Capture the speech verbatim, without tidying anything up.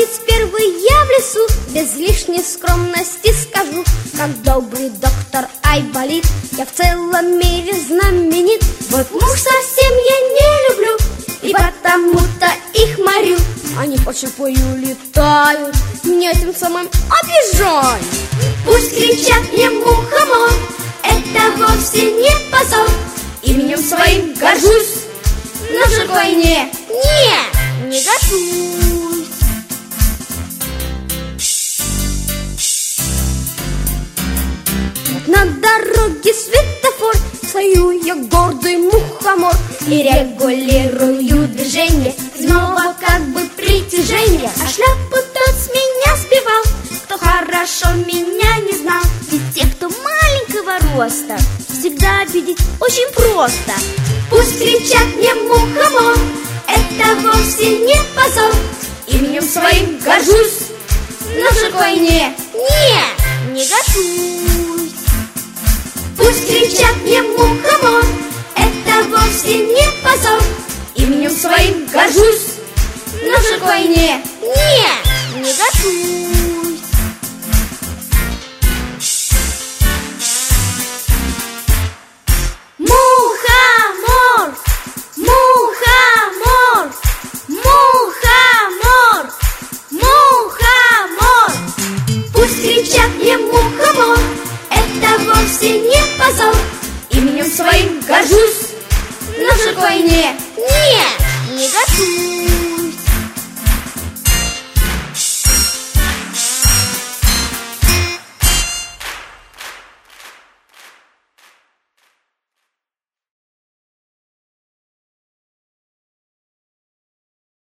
ведь первый я в лесу, без лишней скромности скажу, как добрый доктор Айболит, я в целом мире знаменит. Вот мух совсем я не люблю, и потому-то их морю. Они по чапою летают, меня тем самым обижают. Пусть кричат мне мухомор, это вовсе не позор. Именем своим горжусь, но же к войне не, не готовусь. Вот на дороге светофор, стою я гордый мухомор и регулирую движение, снова как бы притяжение. А шляпу тот с меня сбивал, кто хорошо меня не знал. Ведь те, кто маленького роста, всегда обидеть очень просто. Пусть кричат мне мухомор, это вовсе не позор. Именем своим горжусь, но же к войне не, не готовусь. Пусть кричат мне мухомор, это вовсе не позор. Именем своим горжусь, но же к войне не, не готовусь. Мухомор, мухомор, мухомор, мухомор. Пусть кричат мне мухомор, это вовсе не позор. Именем своим горжусь, но же к войне не, не готовусь.